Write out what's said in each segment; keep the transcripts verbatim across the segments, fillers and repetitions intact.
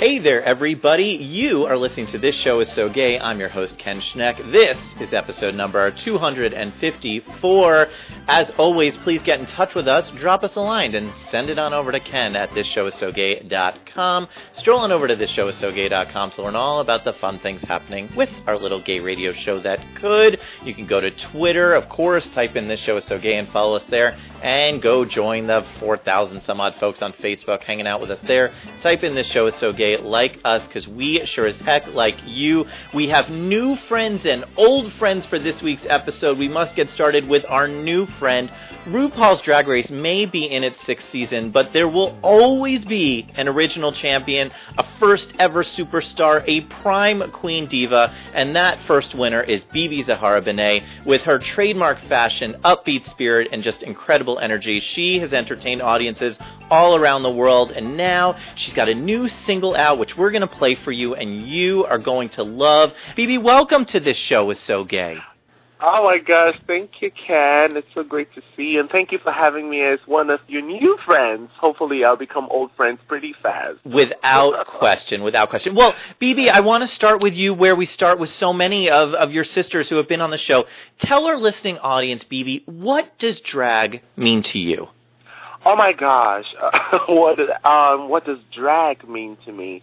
Hey there, everybody. You are listening to This Show Is So Gay. I'm your host, Ken Schneck. This is episode number two hundred fifty-four. As always, please get in touch with us. Drop us a line and send it on over to Ken at this show is so gay dot com. Stroll on over to this show is so gay dot com to learn all about the fun things happening with our little gay radio show that could. You can go to Twitter, of course, type in This Show Is So Gay and follow us there. And go join the four thousand some odd folks on Facebook hanging out with us there. Type in This Show Is So Gay, like us, because we sure as heck like you. We have new friends and old friends for this week's episode. We must get started with our new friend. RuPaul's Drag Race may be in its sixth season, but there will always be an original champion, a first ever superstar, a prime queen diva, and that first winner is BeBe Zahara Benet. With her trademark fashion, upbeat spirit, and just incredible energy, she has entertained audiences all around the world, and now she's got a new single out, which we're going to play for you, and you are going to love. BeBe, welcome to This Show Is So Gay. Oh my gosh, thank you, Ken. It's so great to see you, and thank you for having me as one of your new friends. Hopefully I'll become old friends pretty fast. Without question, without question. Well, BeBe, I want to start with you where we start with so many of, of your sisters who have been on the show. Tell our listening audience, BeBe, what does drag mean to you? Oh my gosh, what um, what does drag mean to me?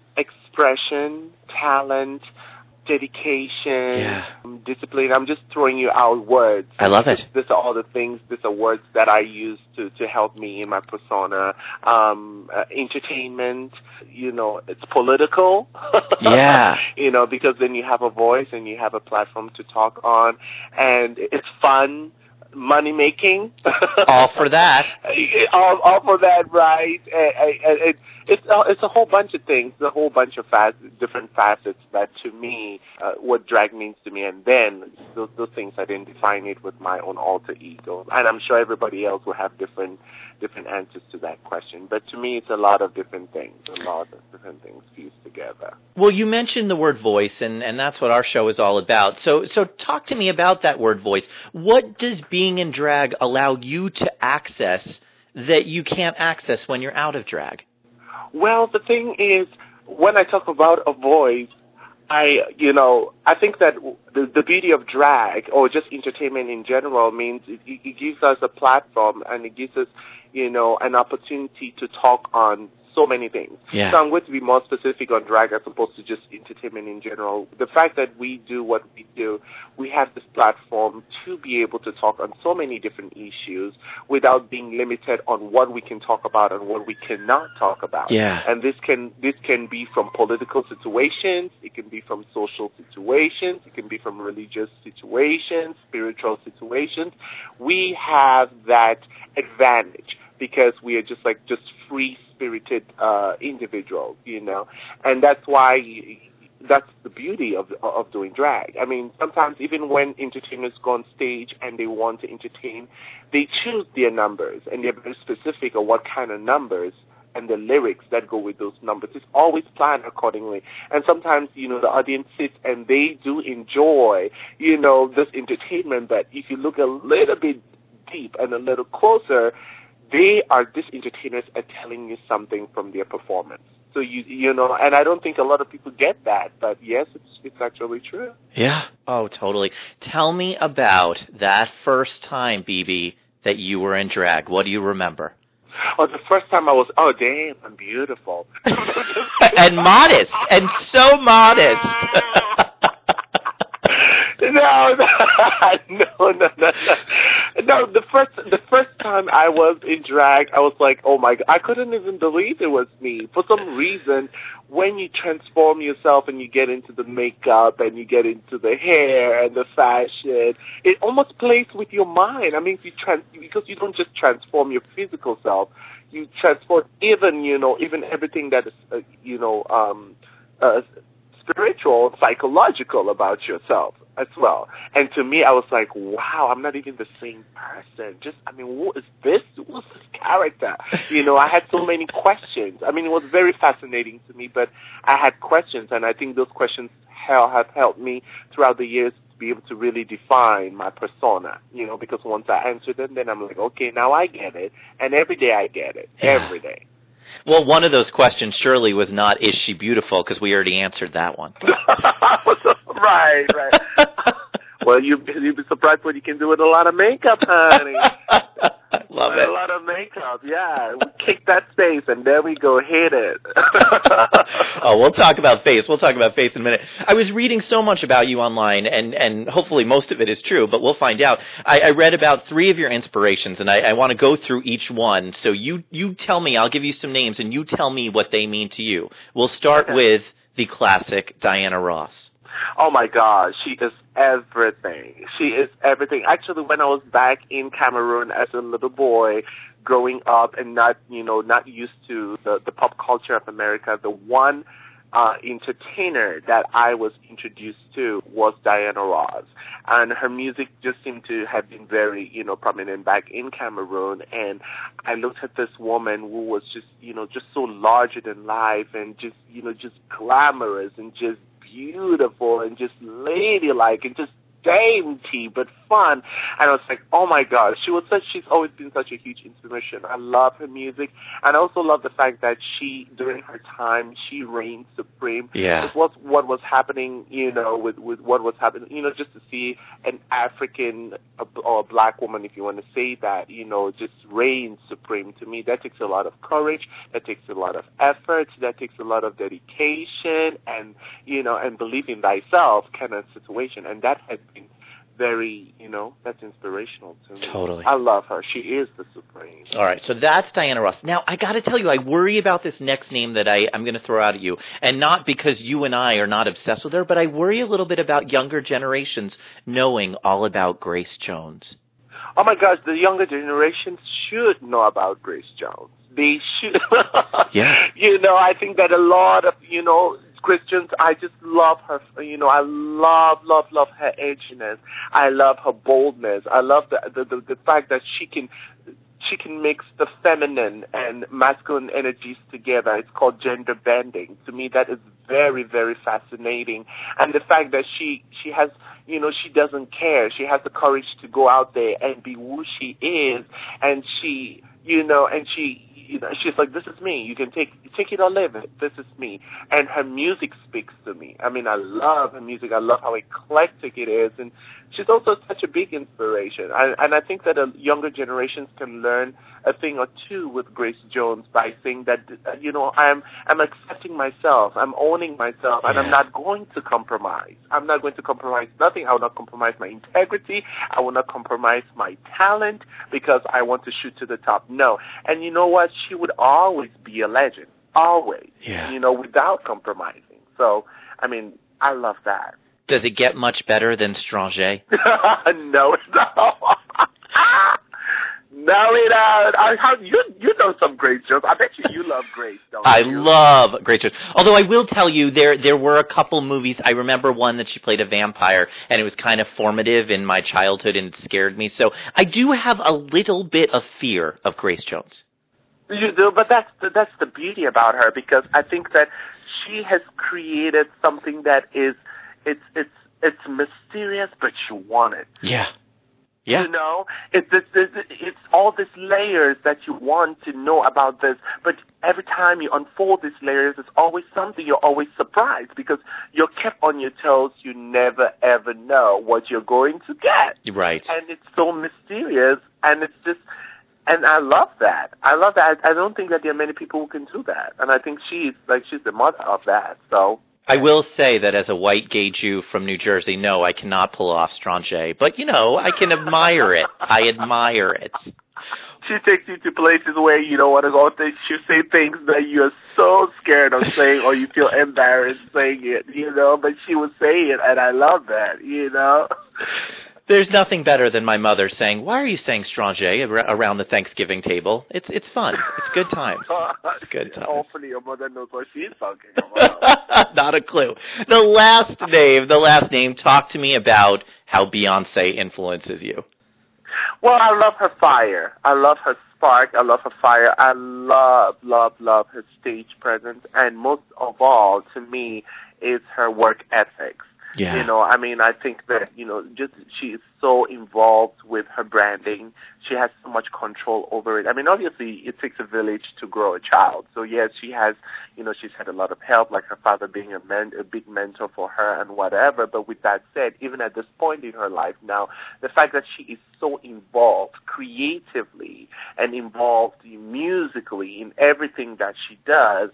Expression, talent, dedication, yeah. um, discipline. I'm just throwing you out words. I love it. These are all the things, these are words that I use to, to help me in my persona. Um, uh, entertainment, you know, it's political. Yeah. You know, because then you have a voice and you have a platform to talk on. And it's fun. Money making, all for that, all, all for that, right? And, and it, it's it's a whole bunch of things, a whole bunch of facets, different facets that, to me, uh, what drag means to me, and then those, those things I didn't define it with my own alter ego, and I'm sure everybody else will have different different answers to that question. But to me, it's a lot of different things, a lot of different things fused together. Well, you mentioned the word voice, and, and that's what our show is all about. So so talk to me about that word voice. What does being in drag allow you to access that you can't access when you're out of drag? Well, the thing is, when I talk about a voice, I, you know, I think that the, the beauty of drag, or just entertainment in general, means it, it gives us a platform, and it gives us, you know, an opportunity to talk on so many things. Yeah. So I'm going to be more specific on drag as opposed to just entertainment in general. The fact that we do what we do, we have this platform to be able to talk on so many different issues without being limited on what we can talk about and what we cannot talk about. Yeah. And this can this can be from political situations, it can be from social situations, it can be from religious situations, spiritual situations. We have that advantage because we are just like just free-spirited uh, individuals, you know, and that's why that's the beauty of of doing drag. I mean, sometimes even when entertainers go on stage and they want to entertain, they choose their numbers, and they're very specific on what kind of numbers and the lyrics that go with those numbers. It's always planned accordingly. And sometimes, you know, the audience sits and they do enjoy, you know, this entertainment, but if you look a little bit deep and a little closer, they are, these entertainers are telling you something from their performance. So, you you know, and I don't think a lot of people get that, but yes, it's it's actually true. Yeah. Oh, totally. Tell me about that first time, BeBe, that you were in drag. What do you remember? Oh, the first time I was, oh, damn, I'm beautiful. And modest, and so modest. No, no, no, no, no. No, the first, the first time I was in drag, I was like, oh my God, I couldn't even believe it was me. For some reason, when you transform yourself and you get into the makeup and you get into the hair and the fashion, it almost plays with your mind. I mean, if you trans, because you don't just transform your physical self, you transform even, you know, even everything that is, uh, you know, um, uh, spiritual, psychological about yourself as well. And to me, I was like, wow, I'm not even the same person. Just, I mean, what is this? What's this character? You know, I had so many questions. I mean, it was very fascinating to me, but I had questions, and I think those questions have helped me throughout the years to be able to really define my persona, you know, because once I answer them, then I'm like, okay, now I get it. And every day I get it. Yeah. Every day. Well, one of those questions surely was not, is she beautiful? Because we already answered that one. Right, right. Well, you, you'd be surprised what you can do with a lot of makeup, honey. Love with it. A lot of makeup, yeah. We kick that face, and there we go, hit it. Oh, we'll talk about face. We'll talk about face in a minute. I was reading so much about you online, and, and hopefully most of it is true, but we'll find out. I, I read about three of your inspirations, and I, I want to go through each one. So you, you tell me, I'll give you some names, and you tell me what they mean to you. We'll start okay. with the classic Diana Ross. Oh, my God. She is everything. She is everything. Actually, when I was back in Cameroon as a little boy, growing up and not, you know, not used to the, the pop culture of America, the one uh, entertainer that I was introduced to was Diana Ross. And her music just seemed to have been very, you know, prominent back in Cameroon. And I looked at this woman who was just, you know, just so larger than life and just, you know, just glamorous and just beautiful and just ladylike and just dainty but fun. And I was like, oh my God, she was such, she's always been such a huge inspiration. I love her music. And I also love the fact that she, during her time, she reigned supreme. Yeah. It was what was happening, you know, with, with what was happening, you know, just to see an African or a black woman, if you want to say that, you know, just reign supreme. To me, that takes a lot of courage. That takes a lot of effort. That takes a lot of dedication and, you know, and believe in thyself kind of situation. And that has been very, you know, that's inspirational to me. Totally. I love her. She is the supreme. All right, so that's Diana Ross. Now, I got to tell you, I worry about this next name that I, I'm going to throw out at you, and not because you and I are not obsessed with her, but I worry a little bit about younger generations knowing all about Grace Jones. Oh, my gosh, the younger generations should know about Grace Jones. They should. Yeah. You know, I think that a lot of, you know, Christians, I just love her, you know, I love, love, love her edginess. I love her boldness. I love the, the, the, the fact that she can, she can mix the feminine and masculine energies together. It's called gender bending. To me, that is very, very fascinating. And the fact that she, she has, you know, she doesn't care. She has the courage to go out there and be who she is. And she, you know, and she, you know, she's like, this is me. You can take take it or leave it. This is me. And her music speaks to me. I mean, I love her music. I love how eclectic it is. And she's also such a big inspiration. I, and I think that uh, younger generations can learn a thing or two with Grace Jones by saying that, uh, you know, I'm I'm accepting myself. I'm owning myself. And yeah. I'm not going to compromise. I'm not going to compromise nothing. I will not compromise my integrity. I will not compromise my talent because I want to shoot to the top. No. And you know what? She would always be a legend. Always. Yeah. You know, without compromising. So, I mean, I love that. Does it get much better than Stranger? no, no. No, it uh, I, how, you you know some Grace Jones. I bet you you love Grace, don't I you? I love Grace Jones. Although I will tell you, there there were a couple movies. I remember one that she played a vampire, and it was kind of formative in my childhood and it scared me. So I do have a little bit of fear of Grace Jones. You do, but that's the, that's the beauty about her, because I think that she has created something that is it's it's it's mysterious, but you want it. Yeah. Yeah. You know, it's, it's, it's, it's all these layers that you want to know about this, but every time you unfold these layers, it's always something you're always surprised because you're kept on your toes. You never, ever know what you're going to get. Right. And it's so mysterious, and it's just, and I love that. I love that. I don't think that there are many people who can do that, and I think she's, like, she's the mother of that, so. I will say that as a white gay Jew from New Jersey, no, I cannot pull off Stranger. But, you know, I can admire it. I admire it. She takes you to places where you don't want to go. She say things that you're so scared of saying or you feel embarrassed saying it, you know, but she will say it, and I love that, you know. There's nothing better than my mother saying, why are you saying Stranger around the Thanksgiving table? It's it's fun. It's good times. It's good times. Hopefully your mother knows what she's talking about. Not a clue. The last name, the last name, talk to me about how Beyonce influences you. Well, I love her fire. I love her spark. I love her fire. I love, love, love her stage presence. And most of all, to me, is her work ethics. Yeah. You know, I mean, I think that, you know, just she is so involved with her branding. She has so much control over it. I mean, obviously, it takes a village to grow a child. So, yes, she has, you know, she's had a lot of help, like her father being a, men- a big mentor for her and whatever. But with that said, even at this point in her life now, the fact that she is so involved creatively and involved musically in everything that she does,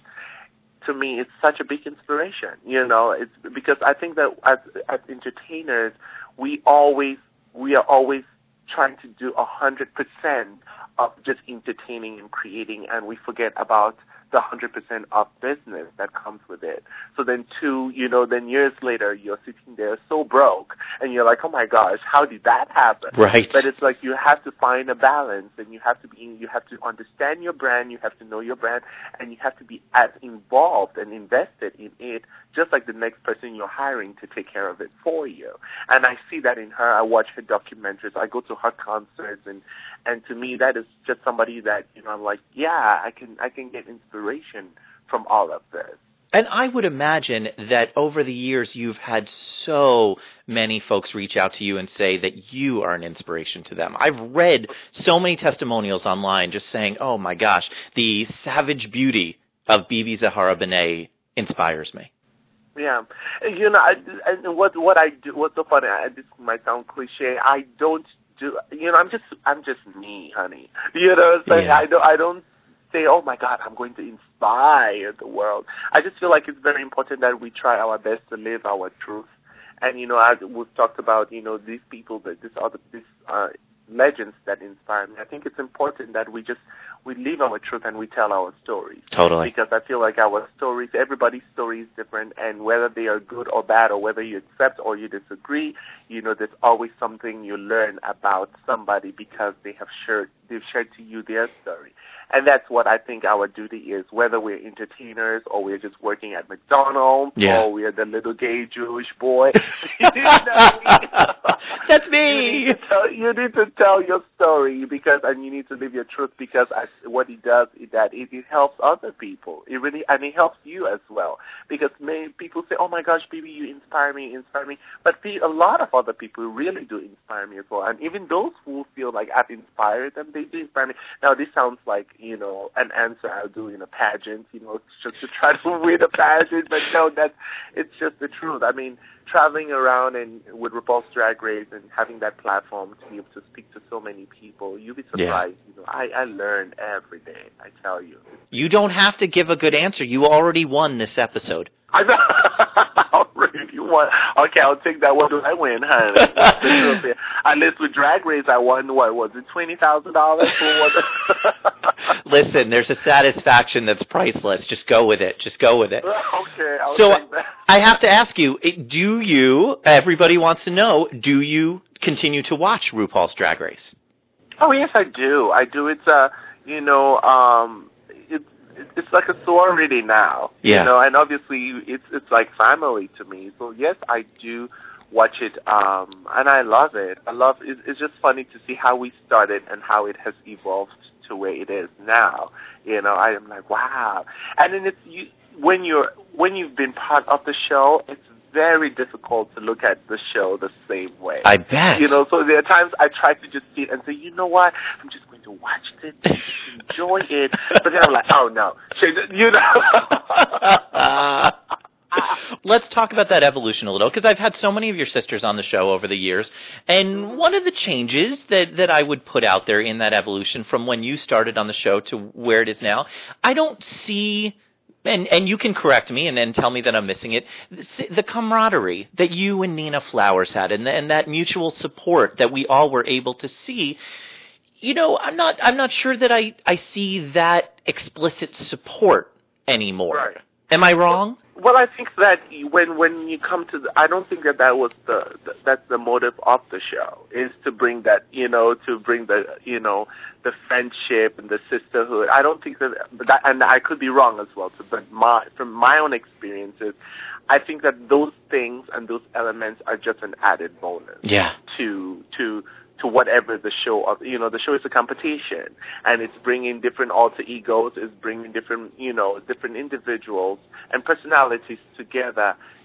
to me, it's such a big inspiration. You know, it's because I think that as, as entertainers, we always we are always trying to do a hundred percent of just entertaining and creating, and we forget about the hundred percent of business that comes with it. So then, two, you know, then years later, you're sitting there so broke, and you're like, oh my gosh, how did that happen? Right. But it's like you have to find a balance, and you have to be, you have to understand your brand, you have to know your brand, and you have to be as involved and invested in it, just like the next person you're hiring to take care of it for you. And I see that in her. I watch her documentaries. I go to her concerts, and and to me, that is just somebody that, you know, I'm like, yeah, I can I can get inspiration from all of this. And I would imagine that over the years you've had so many folks reach out to you and say that you are an inspiration to them. I've read so many testimonials online just saying, oh my gosh, the savage beauty of Bibi Zahara Benet inspires me. Yeah, you know, I, and what what I do, what's so funny, I, this might sound cliche, I don't do, you know, I'm just, I'm just me, honey. You know what I'm saying? Yeah. I don't, I don't say, oh my God, I'm going to inspire the world. I just feel like it's very important that we try our best to live our truth. And, you know, as we've talked about, you know, these people, that this other, these uh, legends that inspire me, I think it's important that we just, we live our truth and we tell our stories. Totally. Because I feel like our stories, everybody's story is different, and whether they are good or bad, or whether you accept or you disagree, you know, there's always something you learn about somebody because they have shared, they've shared to you their story. And that's what I think our duty is, whether we're entertainers or we're just working at McDonald's, yeah. or we're the little gay Jewish boy. You know, that's me. You need, to tell, you need to tell your story because, and you need to live your truth, because I, what it does is that it, it helps other people. It really, and it helps you as well. Because many people say, oh my gosh, baby, you inspire me, inspire me. But a lot of other people really do inspire me as well. And even those who feel like I've inspired them, they do inspire me. Now, this sounds like, you know, an answer I'll do in a pageant, you know, just to try to win a pageant. But no, that's, it's just the truth. I mean, traveling around and with RuPaul's Drag Race and having that platform to be able to speak to so many people, you'll be surprised. Yeah. You know, I, I learn every day, I tell you. You don't have to give a good answer. You already won this episode. I know. If you want, okay, I'll take that. What do I win, honey? At least with Drag Race, I won, what, was it twenty thousand dollars? Listen, there's a satisfaction that's priceless. Just go with it. Just go with it. Okay, I'll so take that. I have to ask you, do you, everybody wants to know, do you continue to watch RuPaul's Drag Race? Oh, yes, I do. I do. It's, uh, you know, um, it's, it's like a sorority now, yeah. you know, and obviously it's it's like family to me. So yes, I do watch it, um, and I love it. I love it. It's just funny to see how we started and how it has evolved to where it is now. You know, I am like, wow. And then it's you, when you're when you've been part of the show, it's very difficult to look at the show the same way. I bet. You know, so there are times I try to just sit and say, you know what, I'm just going to watch it, just enjoy it. But then I'm like, oh no, you know. Let's talk about that evolution a little, because I've had so many of your sisters on the show over the years, and one of the changes that, that I would put out there in that evolution from when you started on the show to where it is now, I don't see... And and you can correct me and then tell me that I'm missing it. The camaraderie that you and Nina Flowers had, and, and that mutual support that we all were able to see. You know, I'm not I'm not sure that I, I see that explicit support anymore. Right. Am I wrong? Well, I think that when when you come to, the, I don't think that that was the, the that's the motive of the show, is to bring that, you know, to bring the, you know, the friendship and the sisterhood. I don't think that, but that, and I could be wrong as well. So, but my from my own experiences, I think that those things and those elements are just an added bonus. Yeah. To to. to whatever the show of, you know, the show is a competition, and it's bringing different alter egos, it's bringing different, you know, different individuals and personalities together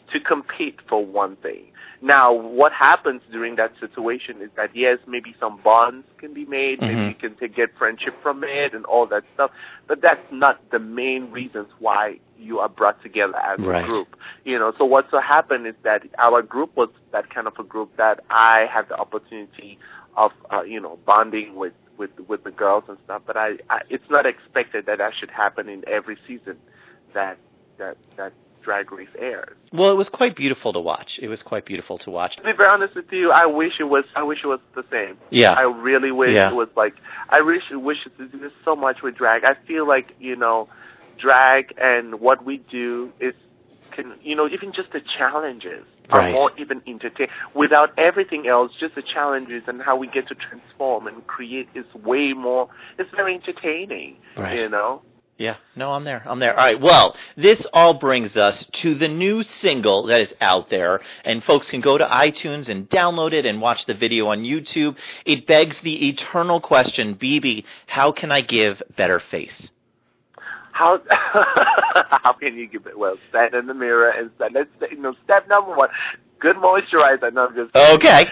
to compete for one thing. Now, what happens during that situation is that, yes, maybe some bonds can be made, Mm-hmm. maybe you can take, get friendship from it and all that stuff, but that's not the main reasons why you are brought together as Right. a group. You know, so what's so happened is that our group was that kind of a group that I had the opportunity of, uh, you know, bonding with, with, with the girls and stuff, but I, I, it's not expected that that should happen in every season that, that, that Drag Race airs. Well, it was quite beautiful to watch. It was quite beautiful to watch. To be very honest with you, I wish it was. I wish it was the same. Yeah. I really wish Yeah. it was like. I wish. Wish there's so much with drag. I feel like you know, drag and what we do is can you know even just the challenges are Right. more even entertaining. Without everything else, just the challenges and how we get to transform and create is way more. It's very entertaining. Right. You know. Yeah, no, I'm there. I'm there. All right, well, this all brings us to the new single that is out there, and folks can go to iTunes and download it and watch the video on YouTube. It begs the eternal question, B B, how can I give better face? How how can you give it? Well, stand in the mirror and say, let's say, you know, step number one, good moisturizer. No, I'm just Okay.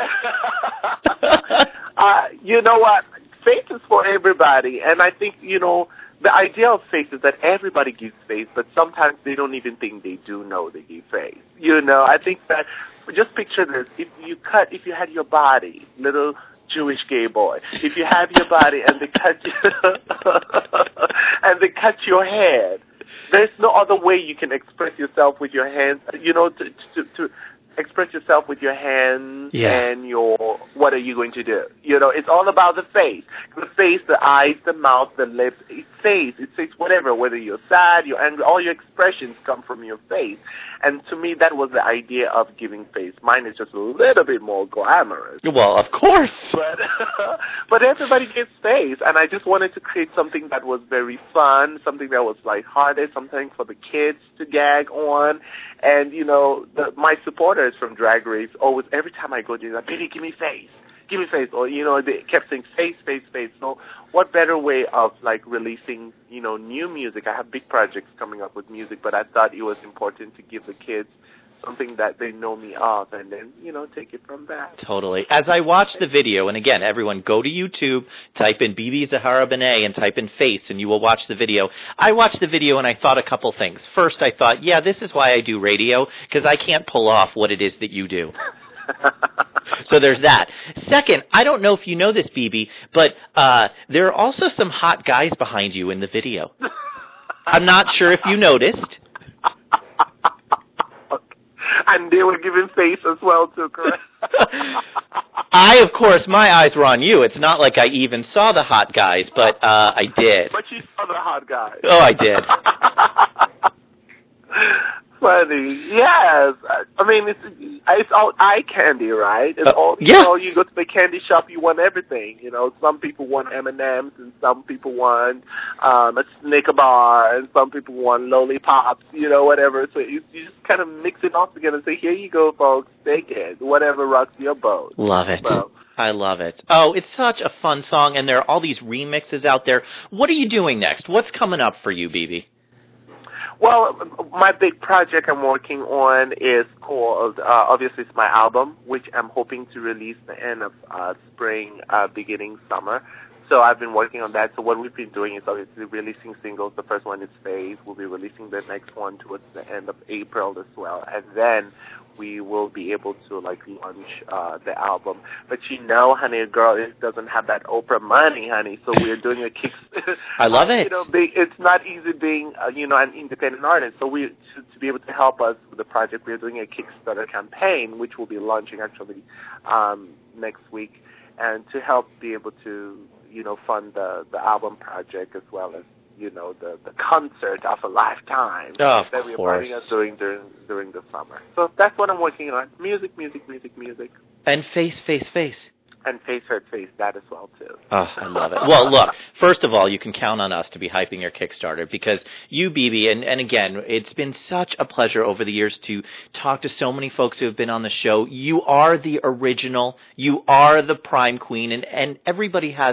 uh, you know what? Faith is for everybody, and I think you know. The idea of faith is that everybody gives faith, but sometimes they don't even think they do know they give faith. You know, I think that, just picture this, if you cut, if you had your body, little Jewish gay boy, if you have your body and they cut you, and they cut your head, there's no other way you can express yourself with your hands, you know, to, to, to express yourself with your hands Yeah. and your, what are you going to do? You know, it's all about the face. The face, the eyes, the mouth, the lips, it says, it says whatever, whether you're sad, you're angry, all your expressions come from your face. And to me, that was the idea of giving face. Mine is just a little bit more glamorous. Well, of course. But, but everybody gives face, and I just wanted to create something that was very fun, something that was lighthearted, something for the kids to gag on. And, you know, the, my supporters from Drag Race always, every time I go, they're like, Billy, give me face, give me face. Or, you know, they kept saying face, face, face. So what better way of, like, releasing, you know, new music? I have big projects coming up with music, but I thought it was important to give the kids something that they know me of, and then, you know, take it from that. Totally. As I watched the video, and again, everyone go to YouTube, type in B B Zahara Benet and type in face, and you will watch the video. I watched the video and I thought a couple things. First, I thought, yeah, this is why I do radio, because I can't pull off what it is that you do. So there's that. Second, I don't know if you know this, B B, but uh, there are also some hot guys behind you in the video. I'm not sure if you noticed. And they were giving face as well, too, correct? I, of course, my eyes were on you. It's not like I even saw the hot guys, but uh, I did. But you saw the hot guy. Oh, I did. Funny, yes. I mean, it's it's all eye candy, right? It's Uh, all, yeah. You know, you go to the candy shop, you want everything. You know, some people want M and M's, and some people want um, a Snicker bar, and some people want lollipops. You know, whatever. So you, you just kind of mix it all together and say, "Here you go, folks. Take it. Whatever rocks your boat." Love it. Well, I love it. Oh, it's such a fun song, and there are all these remixes out there. What are you doing next? What's coming up for you, B B? Well, my big project I'm working on is called, uh, obviously it's my album, which I'm hoping to release the end of uh, spring, uh, beginning summer. So I've been working on that. So what we've been doing is obviously releasing singles. The first one is Phase. We'll be releasing the next one towards the end of April as well. And then we will be able to, like, launch uh, the album. But you know, honey, girl, it doesn't have that Oprah money, honey. So we're doing a kick. I love it. You know, they, it's not easy being, uh, you know, an independent artist. So we, to, to be able to help us with the project, we're doing a Kickstarter campaign, which will be launching actually um, next week, and to help be able to, you know, fund the, the album project as well as, you know, the, the concert of a lifetime Oh, of that we're course. planning on doing during, during the summer. So that's what I'm working on. Music, music, music, music. And face, face, face. And Face Hurt Face, that as well, too. Oh, I love it. Well, look, first of all, you can count on us to be hyping your Kickstarter because you, B B, and, and again, it's been such a pleasure over the years to talk to so many folks who have been on the show. You are the original. You are the prime queen, and, and everybody has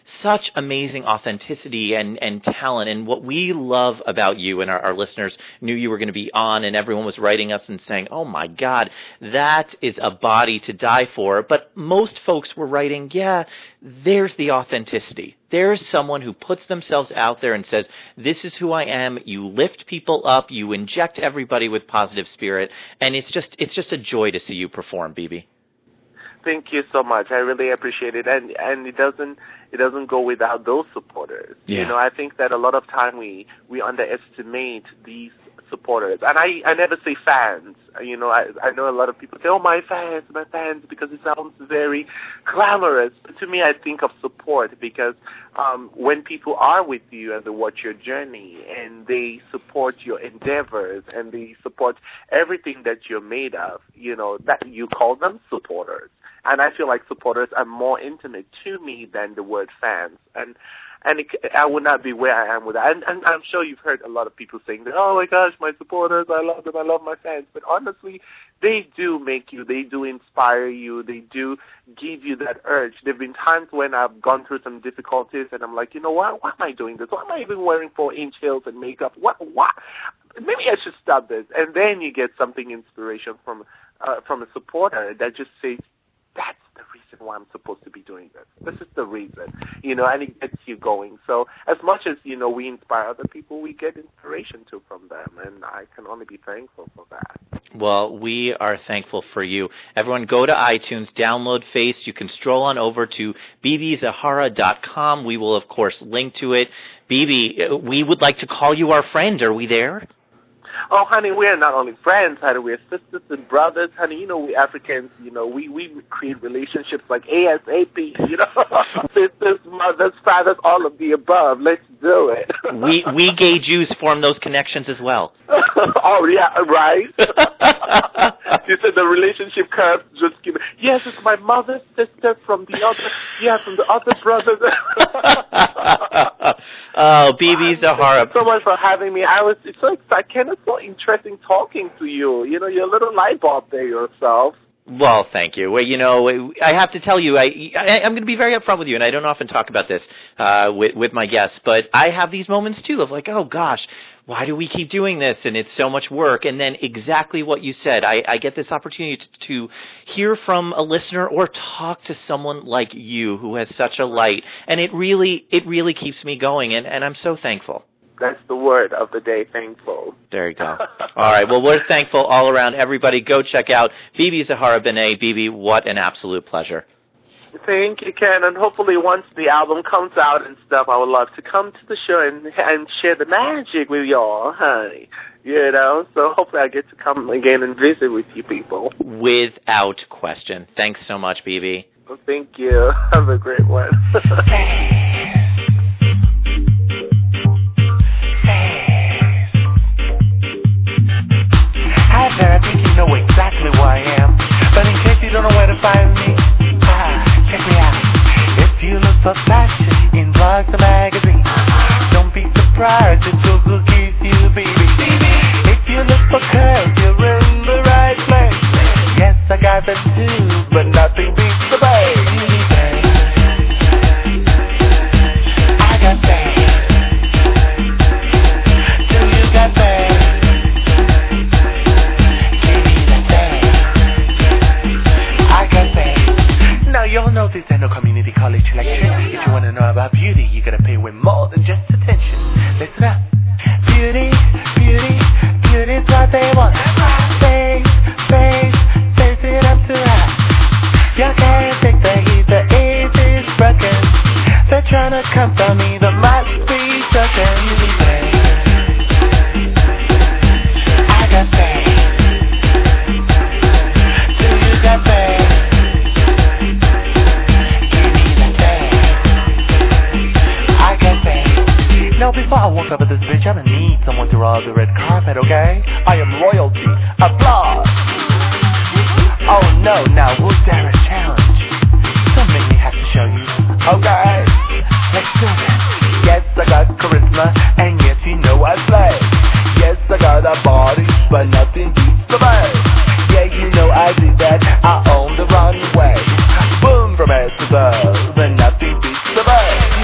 such amazing authenticity and, and talent. And what we love about you, and our, our listeners knew you were going to be on, and everyone was writing us and saying, oh my God, that is a body to die for. But most folks were writing, yeah, there's the authenticity. There's someone who puts themselves out there and says, this is who I am. You lift people up. You inject everybody with positive spirit. And it's just it's just a joy to see you perform, Bibi. Thank you so much. I really appreciate it. And and it doesn't it doesn't go without those supporters. Yeah. You know, I think that a lot of time we, we underestimate these supporters. And I, I never say fans. You know, I, I know a lot of people say, oh, my fans, my fans, because it sounds very glamorous. But to me, I think of support because um, when people are with you and they watch your journey and they support your endeavors and they support everything that you're made of, you know, that you call them supporters. And I feel like supporters are more intimate to me than the word fans. And And it, I would not be where I am with that. And, and I'm sure you've heard a lot of people saying that, oh my gosh, my supporters, I love them, I love my fans. But honestly, they do make you, they do inspire you, they do give you that urge. There have been times when I've gone through some difficulties and I'm like, you know what, why am I doing this? Why am I even wearing four-inch heels and makeup? What, what? Maybe I should stop this. And then you get something inspiration from, uh, from a supporter that just says, that's the reason why I'm supposed to be doing this. This is the reason, you know, and it gets you going. So as much as, you know, we inspire other people, we get inspiration too from them, and I can only be thankful for that. Well, we are thankful for you. Everyone go to iTunes, download Face. You can stroll on over to bibi zahara dot com. We will, of course, link to it. Bibi, we would like to call you our friend. Are we there? Oh, honey, we are not only friends, honey, we're sisters and brothers, honey. You know, we Africans, you know, we, we create relationships like ASAP, you know, sisters, mothers, fathers, all of the above. Let's do it. we we gay Jews form those connections as well. Oh, yeah, right. You said the relationship curve just give yes, it's my mother's sister from the other, yeah, from the other brothers. Oh, Bibi Zahara. Thank you so much for having me. I was, it's so exciting. It's so interesting talking to you. You know, you're a little light bulb there yourself. Well, thank you. Well, you know, I have to tell you, I, I I'm going to be very upfront with you, and I don't often talk about this uh, with with my guests, but I have these moments too of like, oh gosh, why do we keep doing this? And it's so much work. And then exactly what you said, I, I get this opportunity to, to hear from a listener or talk to someone like you who has such a light, and it really it really keeps me going, and, and I'm so thankful. That's the word of the day, thankful. There you go. All right. Well, we're thankful all around. Everybody go check out Bibi Zahara Benet. Bibi, what an absolute pleasure. Thank you, Ken. And hopefully once the album comes out and stuff, I would love to come to the show and, and share the magic with y'all, honey. You know, so hopefully I get to come again and visit with you people. Without question. Thanks so much, Bibi. Well, thank you. Have a great one. Hi there, I think you know exactly who I am. But in case you don't know where to find me, ah, check me out. If you look for fashion in blogs or magazines, don't be surprised if Google gives you baby. If you look for curves, you're in the right place. Yes, I got them too, but nothing beats the bass. I got bass. Do you got bass? You'll know this ain't no community college lecture. If you wanna know about beauty, you gotta pay way more than just attention. Listen up. Beauty, beauty, beauty's what they want. Face, face, face it up to high. You can't take the heat, the A C is broken. They're trying to come for me, the must be broken. I got face. Do you got face? Now before I walk over this bridge, I'ma need someone to roll the red carpet, okay? I am royalty. Applause! Oh no, now who's there a challenge? Don't make me have to show you, okay? Let's do this. Yes, I got charisma, and yes, you know I slay. Yes, I got a body, but nothing beats the bass. Yeah, you know I did that, I own the runway. Boom from head to toe, but nothing beats the bass.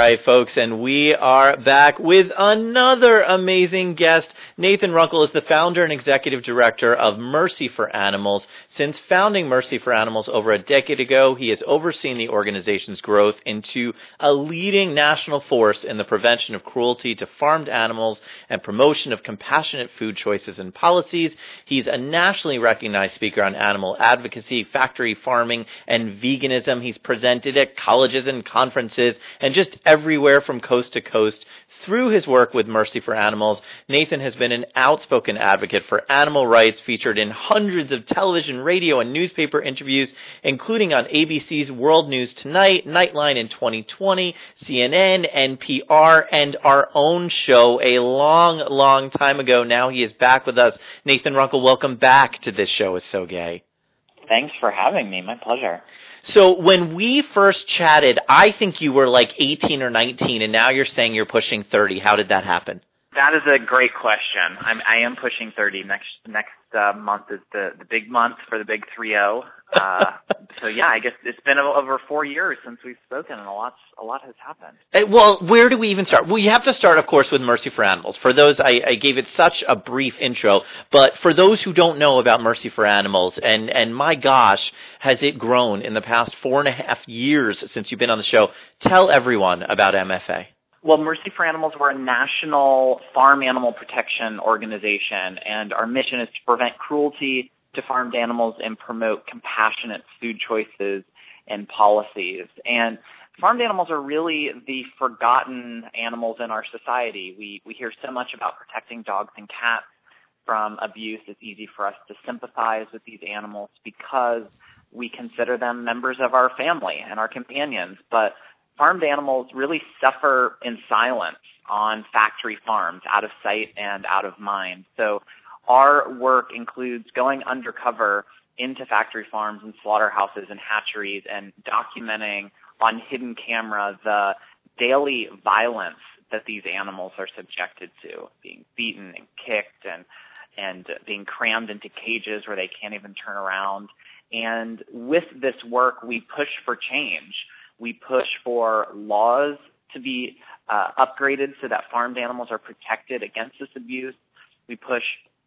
right, folks, and we are back with another amazing guest. Nathan Runkle is the founder and executive director of Mercy for Animals. Since founding Mercy for Animals over a decade ago, he has overseen the organization's growth into a leading national force in the prevention of cruelty to farmed animals and promotion of compassionate food choices and policies. He's a nationally recognized speaker on animal advocacy, factory farming, and veganism. He's presented at colleges and conferences and just everywhere from coast to coast. Through his work with Mercy for Animals, Nathan has been an outspoken advocate for animal rights, featured in hundreds of television, radio, and newspaper interviews, including on A B C's World News Tonight, Nightline in twenty twenty, C N N, N P R, and our own show a long, long time ago. Now he is back with us. Nathan Runkle, welcome back to This Show Is So Gay. Thanks for having me. My pleasure. So when we first chatted, I think you were like eighteen or nineteen, and now you're saying you're pushing thirty. How did that happen? That is a great question. I'm, I am pushing thirty. Next next uh, month is the, the big month for the big three oh. Uh, so yeah, I guess it's been over four years since we've spoken, and a lot a lot has happened. Uh, well, where do we even start? Well, you have to start, of course, with Mercy for Animals. For those, I, I gave it such a brief intro, but for those who don't know about Mercy for Animals, and and my gosh, has it grown in the past four and a half years since you've been on the show? Tell everyone about M F A. Well, Mercy for Animals, we're a national farm animal protection organization, and our mission is to prevent cruelty to farmed animals and promote compassionate food choices and policies. And farmed animals are really the forgotten animals in our society. We we hear so much about protecting dogs and cats from abuse. It's easy for us to sympathize with these animals because we consider them members of our family and our companions. But farmed animals really suffer in silence on factory farms, out of sight and out of mind. So our work includes going undercover into factory farms and slaughterhouses and hatcheries and documenting on hidden camera the daily violence that these animals are subjected to, being beaten and kicked and and being crammed into cages where they can't even turn around. And with this work, we push for change. We push for laws to be uh, upgraded so that farmed animals are protected against this abuse. We push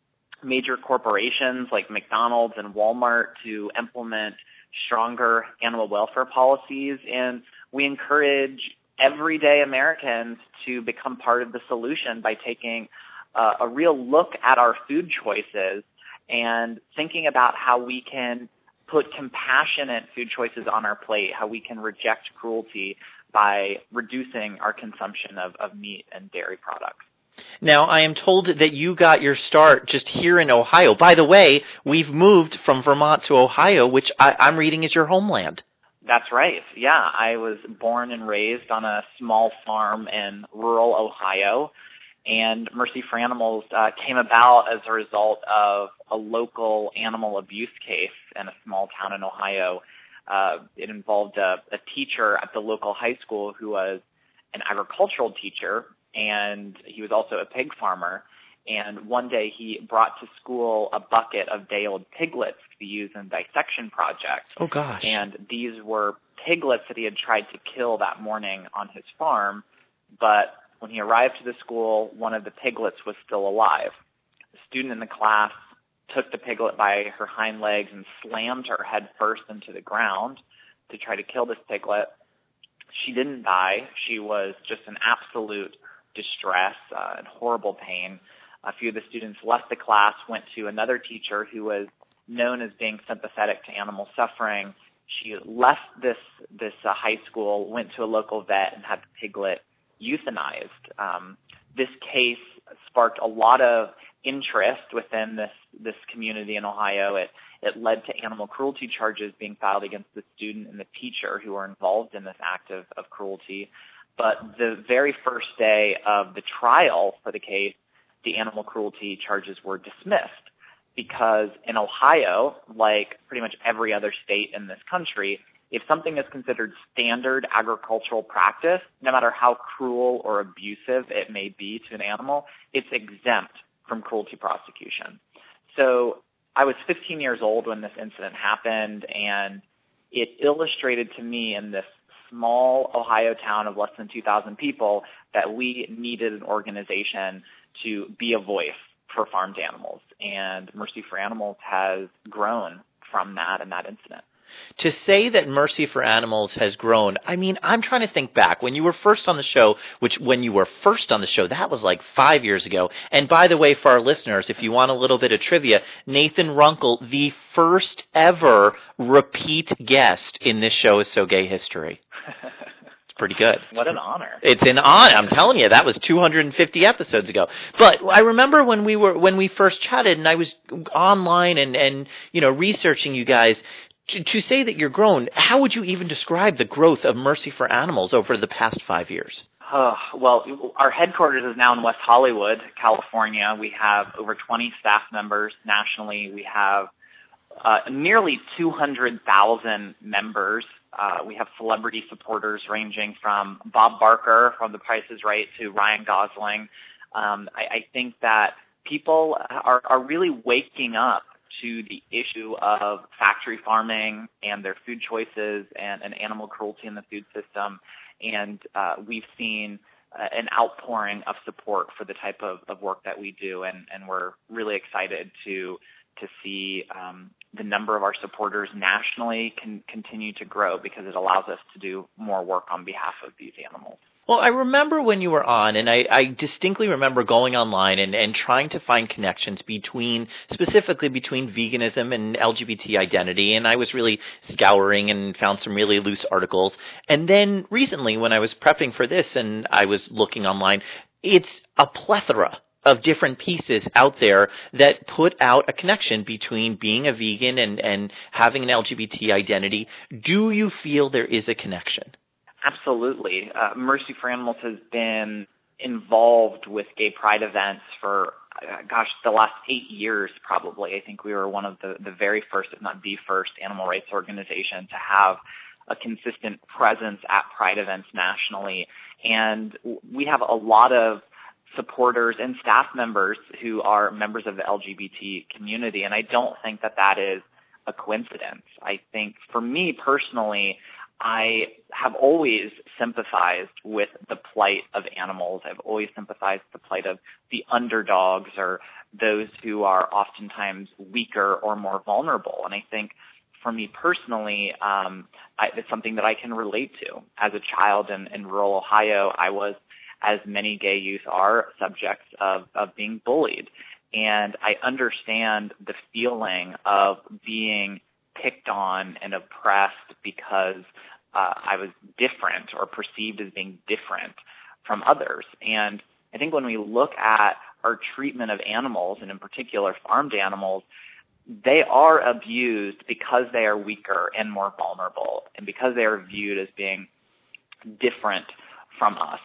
major corporations like McDonald's and Walmart to implement stronger animal welfare policies, and we encourage everyday Americans to become part of the solution by taking uh, a real look at our food choices and thinking about how we can put compassionate food choices on our plate, how we can reject cruelty by reducing our consumption of, of meat and dairy products. Now, I am told that you got your start just here in Ohio. By the way, we've moved from Vermont to Ohio, which I, I'm reading is your homeland. That's right. Yeah, I was born and raised on a small farm in rural Ohio, and Mercy for Animals uh, came about as a result of a local animal abuse case in a small town in Ohio. Uh, it involved a, a teacher at the local high school who was an agricultural teacher, and he was also a pig farmer. And one day he brought to school a bucket of day-old piglets to be used in dissection projects. Oh, gosh. And these were piglets that he had tried to kill that morning on his farm, but when he arrived to the school, one of the piglets was still alive. The student in the class took the piglet by her hind legs and slammed her head first into the ground to try to kill this piglet. She didn't die. She was just in absolute distress uh, and horrible pain. A few of the students left the class, went to another teacher who was known as being sympathetic to animal suffering. She left this this uh, high school, went to a local vet, and had the piglet euthanized. Um, this case sparked a lot of interest within this this community in Ohio. It it led to animal cruelty charges being filed against the student and the teacher who were involved in this act of, of cruelty. But the very first day of the trial for the case, the animal cruelty charges were dismissed because in Ohio, like pretty much every other state in this country, if something is considered standard agricultural practice, no matter how cruel or abusive it may be to an animal, it's exempt from cruelty prosecution. So I was fifteen years old when this incident happened, and it illustrated to me in this small Ohio town of less than two thousand people that we needed an organization to be a voice for farmed animals. And Mercy for Animals has grown from that and that incident. To say that Mercy for Animals has grown, I mean, I'm trying to think back. When you were first on the show, which when you were first on the show, that was like five years ago. And by the way, for our listeners, if you want a little bit of trivia, Nathan Runkle, the first ever repeat guest in this show is So Gay History. It's pretty good. What an honor. It's an honor. I'm telling you, that was two hundred fifty episodes ago. But I remember when we were, when we first chatted and I was online and, and, you know, researching you guys. To, to say that you're grown, how would you even describe the growth of Mercy for Animals over the past five years? Uh, well, our headquarters is now in West Hollywood, California. We have over twenty staff members nationally. We have uh, nearly two hundred thousand members. Uh, we have celebrity supporters ranging from Bob Barker from The Price is Right to Ryan Gosling. Um, I, I think that people are, are really waking up to the issue of factory farming and their food choices and, and animal cruelty in the food system. And uh, we've seen uh, an outpouring of support for the type of, of work that we do, and, and we're really excited to to see um, the number of our supporters nationally can continue to grow because it allows us to do more work on behalf of these animals. Well, I remember when you were on, and I, I distinctly remember going online and, and trying to find connections between, specifically between veganism and L G B T identity, and I was really scouring and found some really loose articles. And then recently, when I was prepping for this and I was looking online, it's a plethora of different pieces out there that put out a connection between being a vegan and, and having an L G B T identity. Do you feel there is a connection? Absolutely. Uh, Mercy for Animals has been involved with gay pride events for, uh, gosh, the last eight years probably. I think we were one of the, the very first, if not the first, animal rights organization to have a consistent presence at pride events nationally. And we have a lot of supporters and staff members who are members of the L G B T community, and I don't think that that is a coincidence. I think for me personally, I have always sympathized with the plight of animals. I've always sympathized with the plight of the underdogs or those who are oftentimes weaker or more vulnerable. And I think for me personally, um, I, it's something that I can relate to. As a child in, in rural Ohio, I was, as many gay youth are, subjects of, of being bullied. And I understand the feeling of being picked on and oppressed because uh, I was different or perceived as being different from others. And I think when we look at our treatment of animals, and in particular farmed animals, they are abused because they are weaker and more vulnerable, and because they are viewed as being different from us.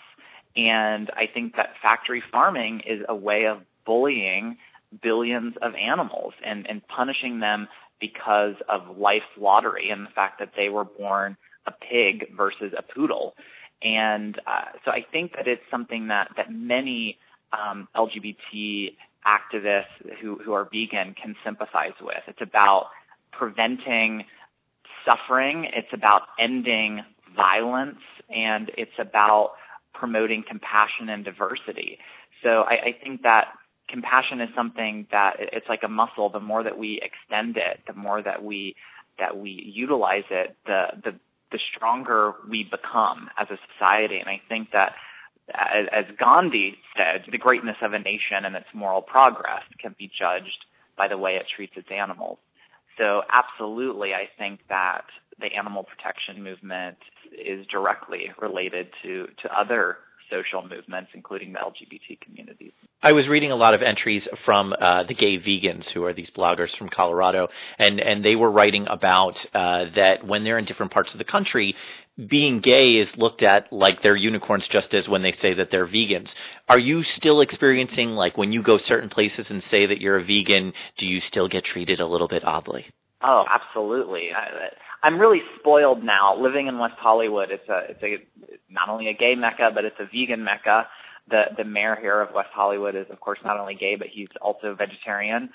And I think that factory farming is a way of bullying billions of animals and, and punishing them because of life lottery and the fact that they were born a pig versus a poodle. And uh, so I think that it's something that, that many um, L G B T activists who, who are vegan can sympathize with. It's about preventing suffering. It's about ending violence. And it's about promoting compassion and diversity. So I, I think that compassion is something that it's like a muscle. The more that we extend it, the more that we that we utilize it, the the, the stronger we become as a society. And I think that, as, as Gandhi said, the greatness of a nation and its moral progress can be judged by the way it treats its animals. So absolutely, I think that the animal protection movement is directly related to, to other social movements, including the L G B T communities. I was reading a lot of entries from uh, the gay vegans, who are these bloggers from Colorado, and, and they were writing about uh, that when they're in different parts of the country, being gay is looked at like they're unicorns just as when they say that they're vegans. Are you still experiencing, like when you go certain places and say that you're a vegan, do you still get treated a little bit oddly? Oh, absolutely. I, I'm really spoiled now. Living in West Hollywood, it's a it's a not only a gay mecca, but it's a vegan mecca. The the mayor here of West Hollywood is, of course, not only gay, but he's also vegetarian.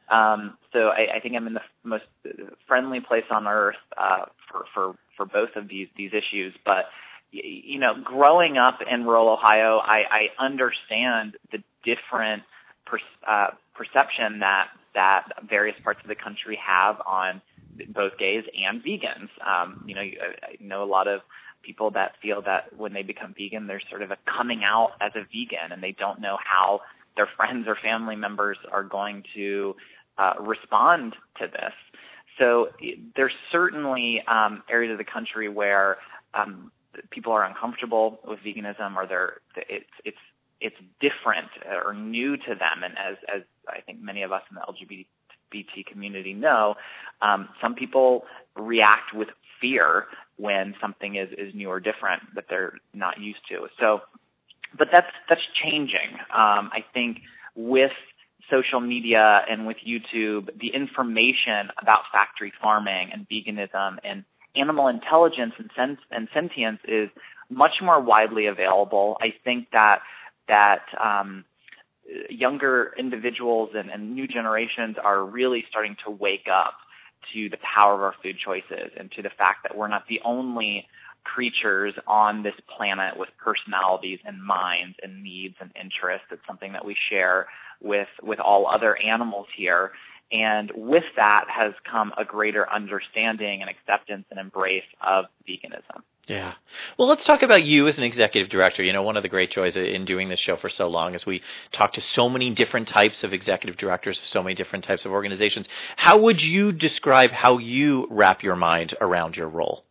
Um, so I, I think I'm in the most friendly place on earth uh, for, for for both of these these issues. But you know, growing up in rural Ohio, I, I understand the different per, uh, perception that that various parts of the country have on both gays and vegans. Um, you know, I know a lot of people that feel that when they become vegan, there's sort of a coming out as a vegan, and they don't know how their friends or family members are going to uh, respond to this. So there's certainly um, areas of the country where um, people are uncomfortable with veganism, or they're it's it's it's different or new to them. And as as I think many of us in the L G B T community know, um, some people react with fear when something is, is new or different that they're not used to. So, but that's that's changing. Um, I think with social media and with YouTube, the information about factory farming and veganism and animal intelligence and, sen- and sentience is much more widely available. I think that that um, younger individuals and, and new generations are really starting to wake up to the power of our food choices and to the fact that we're not the only creatures on this planet with personalities and minds and needs and interests. It's something that we share with with all other animals here. And with that has come a greater understanding and acceptance and embrace of veganism. Yeah. Well, let's talk about you as an executive director. You know, one of the great joys in doing this show for so long is we talk to so many different types of executive directors of so many different types of organizations. How would you describe how you wrap your mind around your role?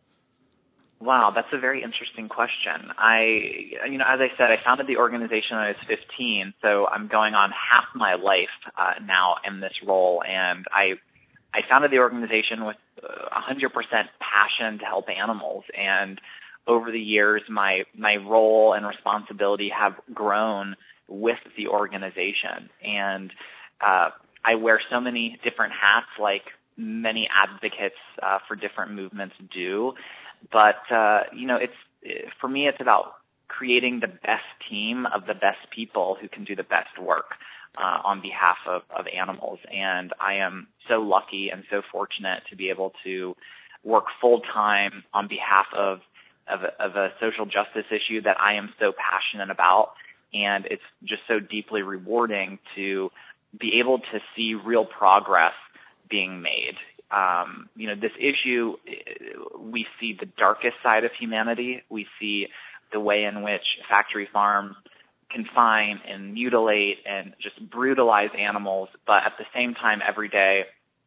Wow, that's a very interesting question. I, you know, as I said, I founded the organization when I was fifteen, so I'm going on half my life uh, now in this role, and I, I founded the organization with one hundred percent passion to help animals, and over the years, my my role and responsibility have grown with the organization, and uh, I wear so many different hats, like many advocates uh, for different movements do. But, uh, you know, it's, for me, it's about creating the best team of the best people who can do the best work uh, on behalf of, of animals. And I am so lucky and so fortunate to be able to work full time on behalf of, of, a, of a social justice issue that I am so passionate about. And it's just so deeply rewarding to be able to see real progress being made. Um, you know, this issue, we see the darkest side of humanity. We see the way in which factory farms confine and mutilate and just brutalize animals. But at the same time, every day,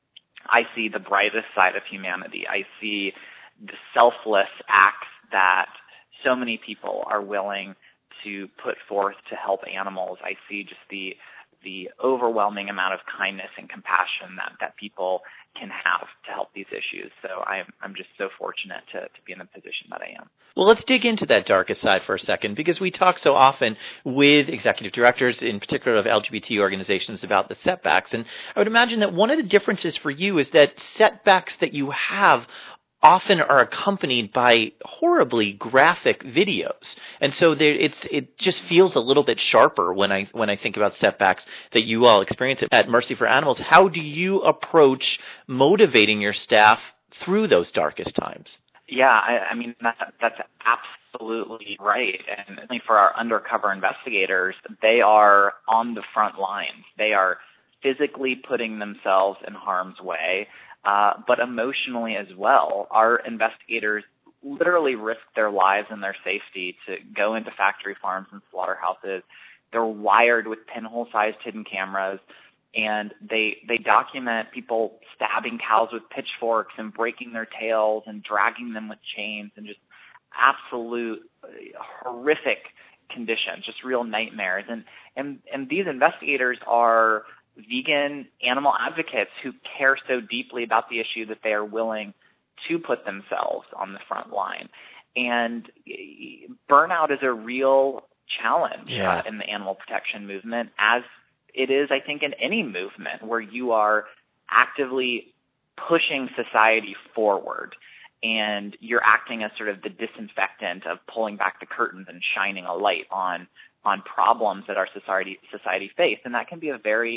I see the brightest side of humanity. I see the selfless acts that so many people are willing to put forth to help animals. I see just the the overwhelming amount of kindness and compassion that, that people can have to help these issues. So I'm, I'm just so fortunate to, to be in the position that I am. Well, let's dig into that darkest side for a second, because we talk so often with executive directors, in particular of L G B T organizations, about the setbacks. And I would imagine that one of the differences for you is that setbacks that you have often are accompanied by horribly graphic videos, and so there, it's it just feels a little bit sharper when I when I think about setbacks that you all experience at Mercy for Animals. How do you approach motivating your staff through those darkest times? Yeah, I, I mean that, that's absolutely right, and I think for our undercover investigators, they are on the front lines. They are physically putting themselves in harm's way. Uh, but emotionally as well. Our investigators literally risk their lives and their safety to go into factory farms and slaughterhouses. They're wired with pinhole-sized hidden cameras, and they they document people stabbing cows with pitchforks and breaking their tails and dragging them with chains, and just absolute horrific conditions, just real nightmares. And and and these investigators are vegan animal advocates who care so deeply about the issue that they are willing to put themselves on the front line. And burnout is a real challenge yeah. uh, in the animal protection movement, as it is, I think, in any movement where you are actively pushing society forward and you're acting as sort of the disinfectant of pulling back the curtains and shining a light on on problems that our society society face. And that can be a very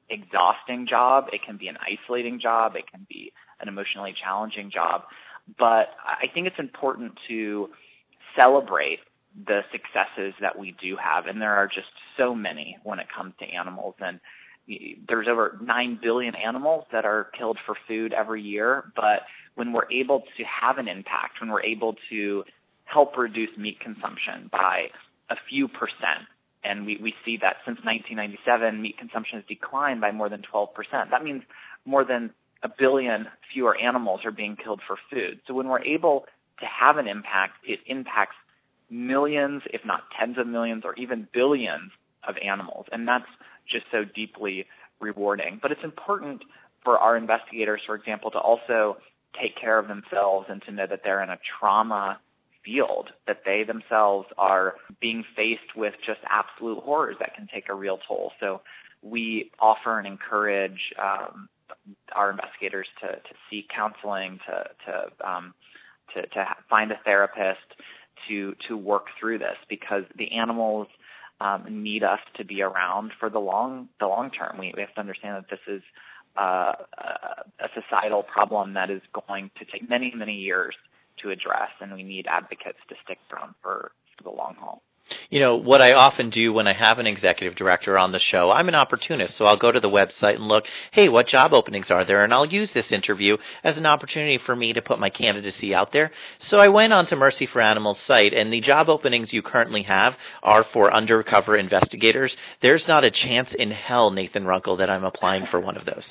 exhausting job. It can be an isolating job. It can be an emotionally challenging job. But I think it's important to celebrate the successes that we do have, and there are just so many when it comes to animals. And there's over nine billion animals that are killed for food every year, but when we're able to have an impact, when we're able to help reduce meat consumption by a few percent, and we, we see that since nineteen ninety-seven, meat consumption has declined by more than twelve percent. That means more than a billion fewer animals are being killed for food. So when we're able to have an impact, it impacts millions, if not tens of millions, or even billions of animals. And that's just so deeply rewarding. But it's important for our investigators, for example, to also take care of themselves and to know that they're in a trauma field, that they themselves are being faced with just absolute horrors that can take a real toll. So we offer and encourage um, our investigators to, to seek counseling, to to, um, to to find a therapist, to to work through this, because the animals um, need us to be around for the long the long term. We, we have to understand that this is uh, a societal problem that is going to take many, many years to address, and we need advocates to stick around for, for the long haul. You know, what I often do when I have an executive director on the show, I'm an opportunist, so I'll go to the website and look, hey, what job openings are there? And I'll use this interview as an opportunity for me to put my candidacy out there. So I went on to Mercy for Animals site, and the job openings you currently have are for undercover investigators. There's not a chance in hell, Nathan Runkle, that I'm applying for one of those.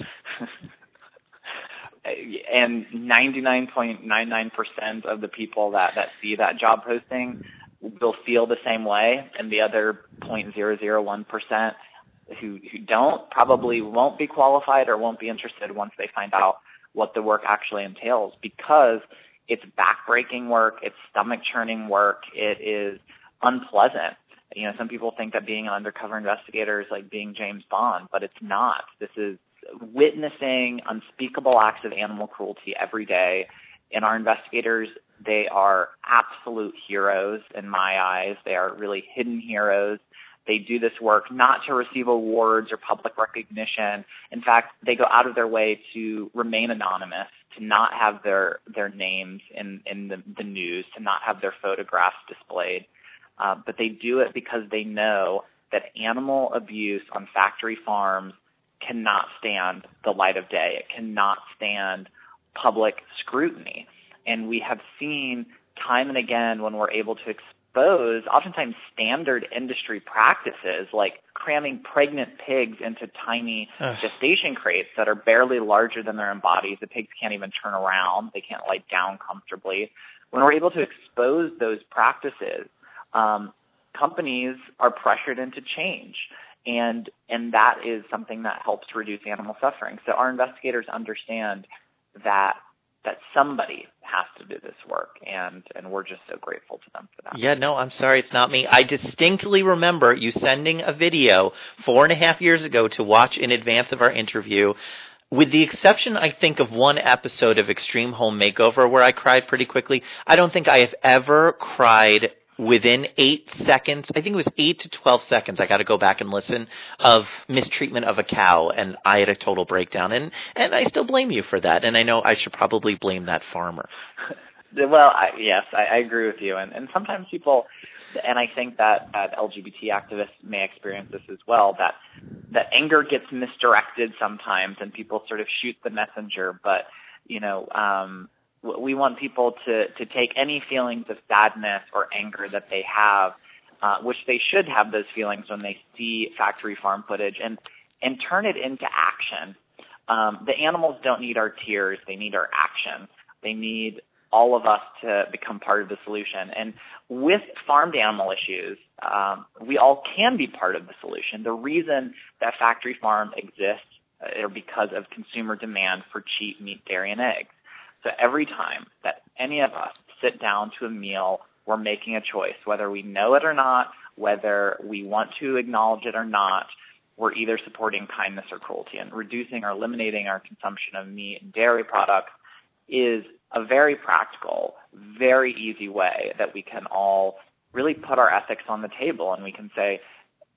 And ninety-nine point nine nine percent of the people that, that see that job posting will feel the same way, and the other zero point zero zero one percent who, who don't probably won't be qualified or won't be interested once they find out what the work actually entails, because it's backbreaking work, it's stomach-churning work, it is unpleasant. You know, some people think that being an undercover investigator is like being James Bond, but it's not. This is witnessing unspeakable acts of animal cruelty every day, and our investigators, they are absolute heroes in my eyes. They are really hidden heroes. They do this work not to receive awards or public recognition. In fact, they go out of their way to remain anonymous, to not have their, their names in, in the, the news, to not have their photographs displayed. Uh, but they do it because they know that animal abuse on factory farms cannot stand the light of day. It cannot stand public scrutiny. And we have seen time and again when we're able to expose oftentimes standard industry practices like cramming pregnant pigs into tiny Ugh. gestation crates that are barely larger than their own bodies. The pigs can't even turn around. They can't lie down comfortably. When we're able to expose those practices, um, companies are pressured into change. And and that is something that helps reduce animal suffering. So our investigators understand that that somebody has to do this work, and, and we're just so grateful to them for that. Yeah, no, I'm sorry, it's not me. I distinctly remember you sending a video four and a half years ago to watch in advance of our interview, with the exception, I think, of one episode of Extreme Home Makeover where I cried pretty quickly. I don't think I have ever cried within eight seconds, I think it was eight to twelve seconds, I got to go back and listen, of mistreatment of a cow, and I had a total breakdown. And, and I still blame you for that, and I know I should probably blame that farmer. Well, I, yes, I, I agree with you. And, and sometimes people, and I think that, that L G B T activists may experience this as well, that, that anger gets misdirected sometimes, and people sort of shoot the messenger. But, you know, um, we want people to, to take any feelings of sadness or anger that they have, uh, which they should have those feelings when they see factory farm footage, and, and turn it into action. Um, the animals don't need our tears. They need our action. They need all of us to become part of the solution. And with farmed animal issues, um, we all can be part of the solution. The reason that factory farms exist are because of consumer demand for cheap meat, dairy, and eggs. So every time that any of us sit down to a meal, we're making a choice, whether we know it or not, whether we want to acknowledge it or not. We're either supporting kindness or cruelty, and reducing or eliminating our consumption of meat and dairy products is a very practical, very easy way that we can all really put our ethics on the table, and we can say,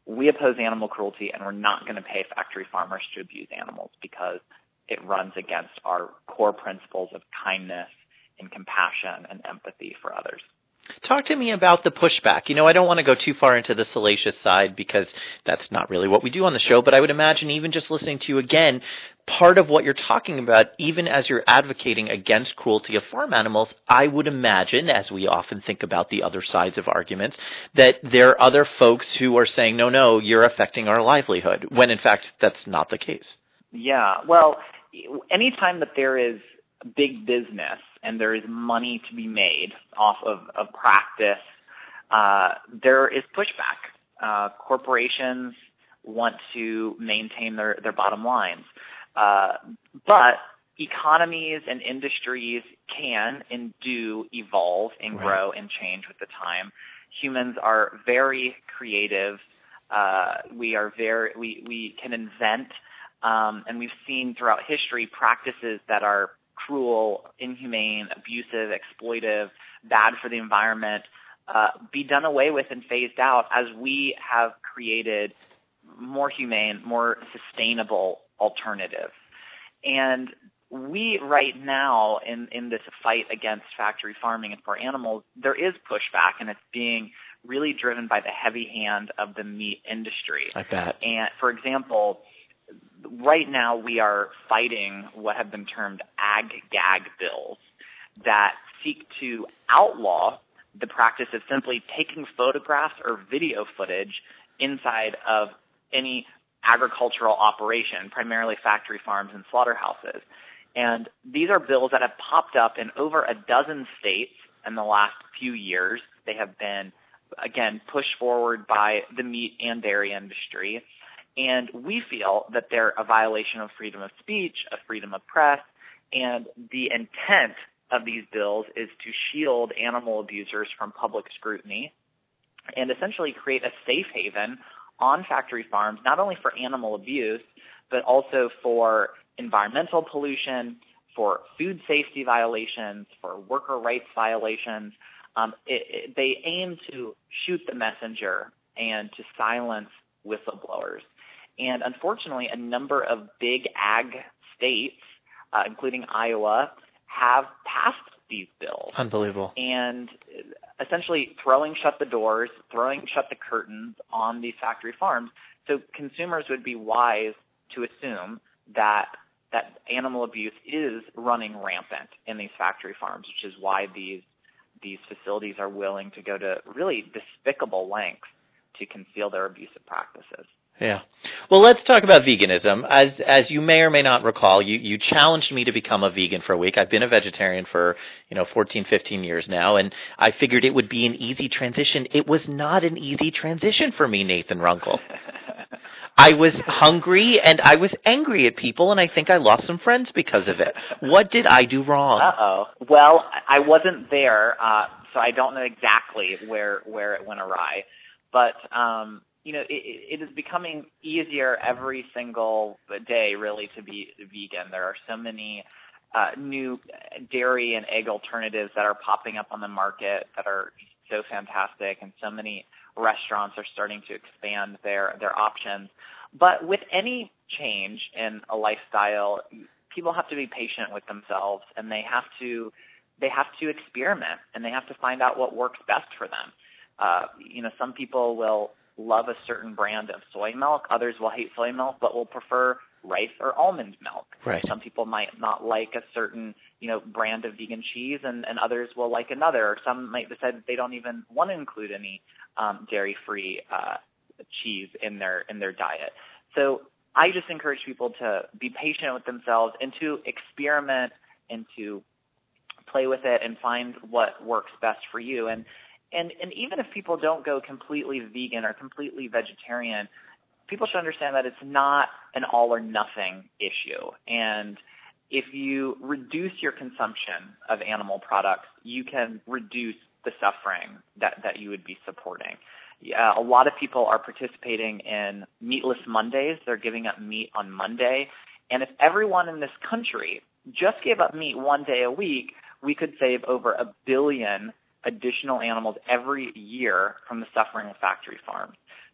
we oppose animal cruelty, and we're not going to pay factory farmers to abuse animals because it runs against our core principles of kindness and compassion and empathy for others. Talk to me about the pushback. You know, I don't want to go too far into the salacious side because that's not really what we do on the show, but I would imagine even just listening to you again, part of what you're talking about, even as you're advocating against cruelty of farm animals, I would imagine, as we often think about the other sides of arguments, that there are other folks who are saying, no, no, you're affecting our livelihood, when in fact that's not the case. Yeah, well, anytime that there is big business and there is money to be made off of, of practice, uh, there is pushback. Uh, corporations want to maintain their, their bottom lines. Uh, but economies and industries can and do evolve and Right. grow and change with the time. Humans are very creative. Uh, we are very, we, we can invent, um, and we've seen throughout history practices that are cruel, inhumane, abusive, exploitive, bad for the environment, uh, be done away with and phased out as we have created more humane, more sustainable alternatives. And we right now in, in this fight against factory farming and for animals, there is pushback, and it's being really driven by the heavy hand of the meat industry. I bet. And for example, right now we are fighting what have been termed ag-gag bills that seek to outlaw the practice of simply taking photographs or video footage inside of any agricultural operation, primarily factory farms and slaughterhouses. And these are bills that have popped up in over a dozen states in the last few years. They have been, again, pushed forward by the meat and dairy industry. And we feel that they're a violation of freedom of speech, of freedom of press, and the intent of these bills is to shield animal abusers from public scrutiny and essentially create a safe haven on factory farms, not only for animal abuse, but also for environmental pollution, for food safety violations, for worker rights violations. Um, it, it, they aim to shoot the messenger and to silence whistleblowers. And unfortunately, a number of big ag states, uh, including Iowa, have passed these bills. Unbelievable. And essentially throwing shut the doors, throwing shut the curtains on these factory farms. So consumers would be wise to assume that that animal abuse is running rampant in these factory farms, which is why these these facilities are willing to go to really despicable lengths to conceal their abusive practices. Yeah. Well, let's talk about veganism. As as you may or may not recall, you, you challenged me to become a vegan for a week. I've been a vegetarian for, you know, fourteen, fifteen years now, and I figured it would be an easy transition. It was not an easy transition for me, Nathan Runkle. I was hungry and I was angry at people, and I think I lost some friends because of it. What did I do wrong? Uh-oh. Well, I wasn't there, uh, so I don't know exactly where, where it went awry. But, um, you know, it, it is becoming easier every single day, really, to be vegan. There are so many uh, new dairy and egg alternatives that are popping up on the market that are so fantastic, and so many restaurants are starting to expand their, their options. But with any change in a lifestyle, people have to be patient with themselves, and they have to they have to experiment, and they have to find out what works best for them. Uh, you know, some people will love a certain brand of soy milk. Others will hate soy milk, but will prefer rice or almond milk. Right. Some people might not like a certain, you know, brand of vegan cheese, and, and others will like another. Or some might decide that they don't even want to include any um, dairy-free uh, cheese in their in their diet. So I just encourage people to be patient with themselves and to experiment and to play with it and find what works best for you. And And and even if people don't go completely vegan or completely vegetarian, people should understand that it's not an all or nothing issue. And if you reduce your consumption of animal products, you can reduce the suffering that, that you would be supporting. Yeah, a lot of people are participating in Meatless Mondays. They're giving up meat on Monday. And if everyone in this country just gave up meat one day a week, we could save over a billion additional animals every year from the suffering of factory farms.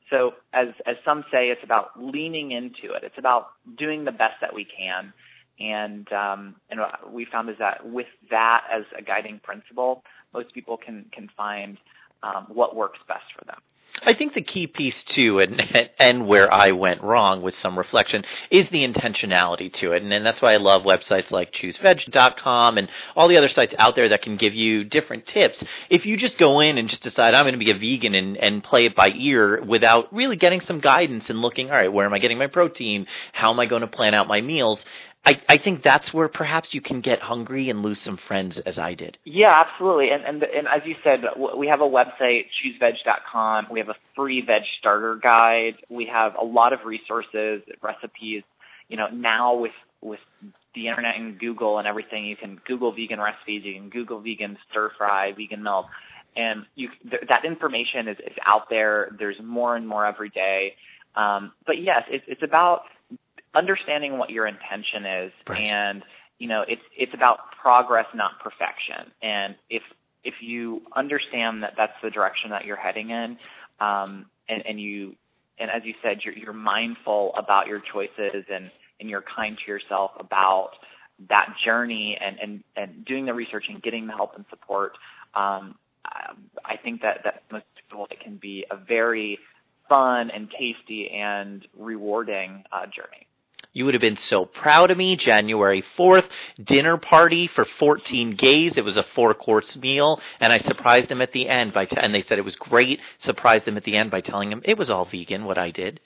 So as as some say, it's about leaning into it. It's about doing the best that we can. And um, and what we found is that with that as a guiding principle, most people can can find um, what works best for them. I think the key piece too, and and where I went wrong with some reflection, is the intentionality to it, and, and that's why I love websites like choose veg dot com and all the other sites out there that can give you different tips. If you just go in and just decide I'm going to be a vegan and, and play it by ear without really getting some guidance and looking, all right, where am I getting my protein? How am I going to plan out my meals? I, I think that's where perhaps you can get hungry and lose some friends, as I did. Yeah, absolutely. And and, and as you said, we have a website, choose veg dot com. We have a free veg starter guide. We have a lot of resources, recipes. You know, now with with the internet and Google and everything, you can Google vegan recipes, you can Google vegan stir fry, vegan milk, and you th- that information is, is out there. There's more and more every day. Um, but yes, it's it's about understanding what your intention is, right. And you know, it's it's about progress, not perfection. And if if you understand that that's the direction that you're heading in, um, and, and you and as you said, you're you're mindful about your choices, and, and you're kind to yourself about that journey, and, and, and doing the research and getting the help and support. Um, I think that that most people, it can be a very fun and tasty and rewarding uh, journey. You would have been so proud of me. January fourth, dinner party for fourteen gays. It was a four-course meal, and I surprised them at the end by t- and they said it was great. Surprised them at the end by telling them it was all vegan, what I did.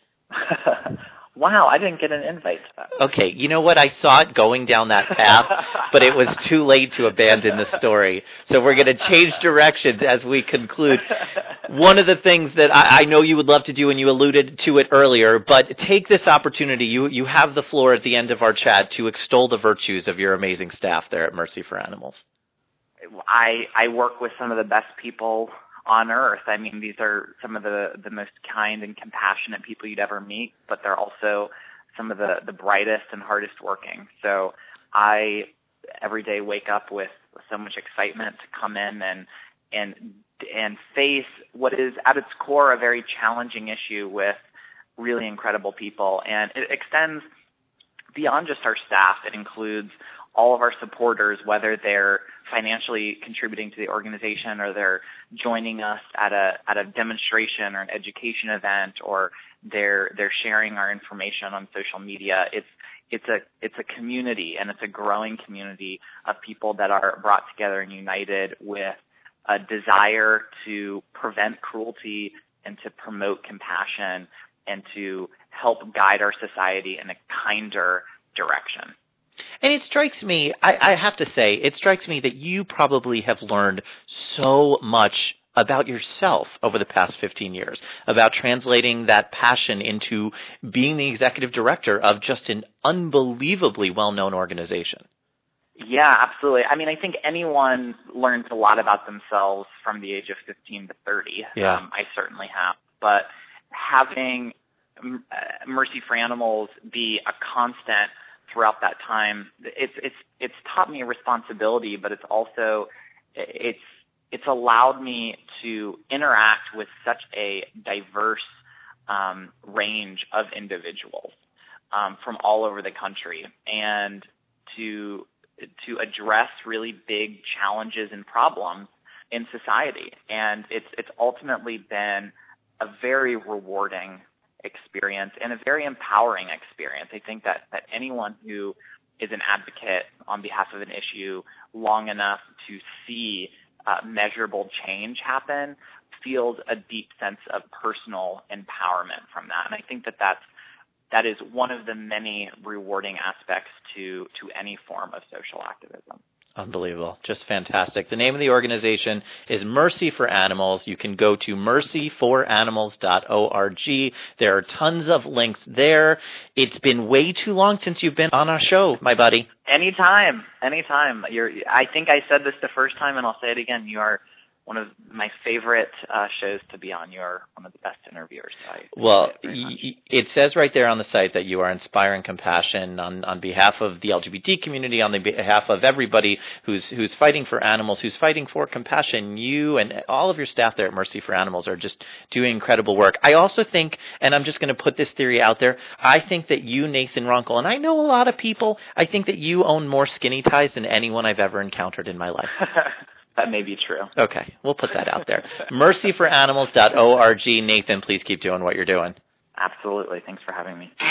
Wow, I didn't get an invite to that. Okay, you know what? I saw it going down that path, but it was too late to abandon the story. So we're going to change directions as we conclude. One of the things that I, I know you would love to do, and you alluded to it earlier, but take this opportunity. You you have the floor at the end of our chat to extol the virtues of your amazing staff there at Mercy for Animals. I I work with some of the best people on earth. I mean, these are some of the, the most kind and compassionate people you'd ever meet, but they're also some of the, the brightest and hardest working. So I every day wake up with so much excitement to come in and and and face what is at its core a very challenging issue with really incredible people. And it extends beyond just our staff. It includes all of our supporters, whether they're financially contributing to the organization or they're joining us at a at a demonstration or an education event, or they're they're sharing our information on social media. It's it's a it's a community, and it's a growing community of people that are brought together and united with a desire to prevent cruelty and to promote compassion and to help guide our society in a kinder direction. And it strikes me, I, I have to say, it strikes me that you probably have learned so much about yourself over the past fifteen years, about translating that passion into being the executive director of just an unbelievably well-known organization. Yeah, absolutely. I mean, I think anyone learns a lot about themselves from the age of fifteen to thirty. Yeah. Um, I certainly have. But having uh, Mercy for Animals be a constant throughout that time, it's it's it's taught me responsibility, but it's also it's it's allowed me to interact with such a diverse um, range of individuals um, from all over the country, and to to address really big challenges and problems in society. And it's it's ultimately been a very rewarding experience and a very empowering experience. I think that, that anyone who is an advocate on behalf of an issue long enough to see uh, measurable change happen feels a deep sense of personal empowerment from that. And I think that that's, that is one of the many rewarding aspects to, to any form of social activism. Unbelievable. Just fantastic. The name of the organization is Mercy for Animals. You can go to mercy for animals dot org. There are tons of links there. It's been way too long since you've been on our show, my buddy. Anytime. Anytime. You're, I think I said this the first time, and I'll say it again. You are one of my favorite uh, shows to be on. You're one of the best interviewers. So I well, it, y- it says right there on the site that you are inspiring compassion on, on behalf of the L G B T community, on the behalf of everybody who's who's fighting for animals, who's fighting for compassion. You and all of your staff there at Mercy for Animals are just doing incredible work. I also think, and I'm just going to put this theory out there, I think that you, Nathan Runkle, and I know a lot of people, I think that you own more skinny ties than anyone I've ever encountered in my life. That may be true. Okay, we'll put that out there. mercy for animals dot org. Nathan, please keep doing what you're doing. Absolutely. Thanks for having me.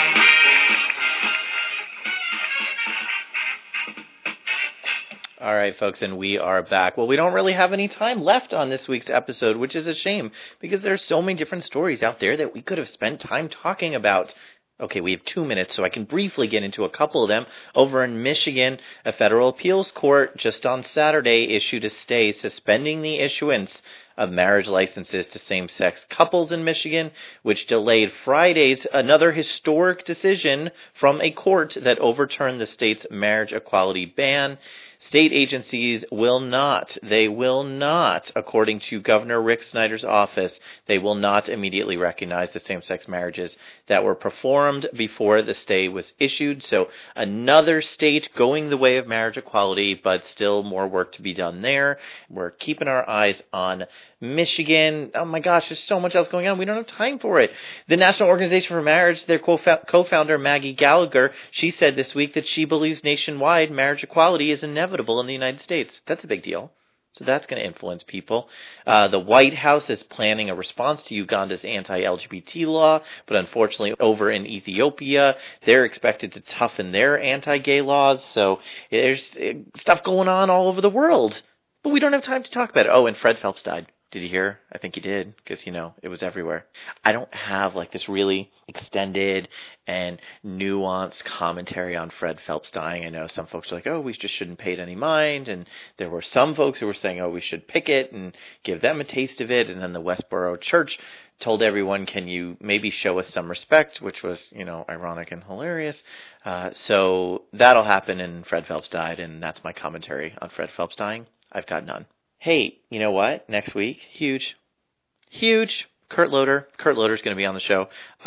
All right, folks, and we are back. Well, we don't really have any time left on this week's episode, which is a shame, because there are so many different stories out there that we could have spent time talking about. Okay, we have two minutes, so I can briefly get into a couple of them. Over in Michigan, a federal appeals court just on Saturday issued a stay suspending the issuance of marriage licenses to same-sex couples in Michigan, which delayed Friday's another historic decision from a court that overturned the state's marriage equality ban. State agencies will not, they will not, according to Governor Rick Snyder's office, they will not immediately recognize the same-sex marriages that were performed before the stay was issued. So another state going the way of marriage equality, but still more work to be done there. We're keeping our eyes on Michigan. Oh my gosh, there's so much else going on. We don't have time for it. The National Organization for Marriage, their co-founder Maggie Gallagher, she said this week that she believes nationwide marriage equality is inevitable in the United States. That's a big deal. So that's going to influence people. Uh, the White House is planning a response to Uganda's anti-L G B T law, but unfortunately over in Ethiopia, they're expected to toughen their anti-gay laws. So there's stuff going on all over the world, but we don't have time to talk about it. Oh, and Fred Phelps died. Did you hear? I think you did, because, you know, it was everywhere. I don't have, like, this really extended and nuanced commentary on Fred Phelps dying. I know some folks are like, oh, we just shouldn't pay it any mind, and there were some folks who were saying, oh, we should pick it and give them a taste of it, and then the Westboro Church told everyone, can you maybe show us some respect, which was, you know, ironic and hilarious. Uh, so that'll happen, and Fred Phelps died, and that's my commentary on Fred Phelps dying. I've got none. Hey, you know what? Next week, huge, huge, Kurt Loder. Kurt Loder's going to be on the show.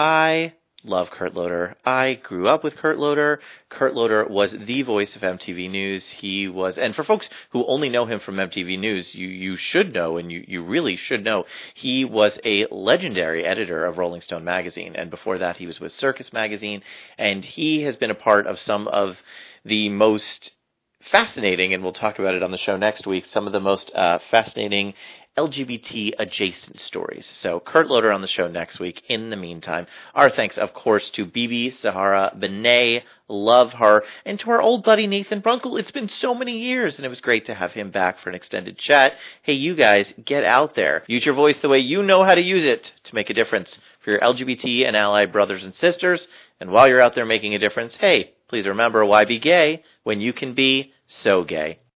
I love Kurt Loder. I grew up with Kurt Loder. Kurt Loder was the voice of M T V News. He was, and for folks who only know him from M T V News, you, you should know, and you, you really should know, he was a legendary editor of Rolling Stone magazine. And before that, he was with Circus magazine. And he has been a part of some of the most fascinating, and we'll talk about it on the show next week, some of the most uh, fascinating L G B T adjacent stories. So Kurt Loder on the show next week. In the meantime, our thanks, of course, to Bibi Sahara Benet, love her, and to our old buddy Nathan Runkle. It's been so many years, and it was great to have him back for an extended chat. Hey, you guys, get out there. Use your voice the way you know how to use it to make a difference for your L G B T and ally brothers and sisters. And while you're out there making a difference, hey, please remember, why be gay when you can be so gay?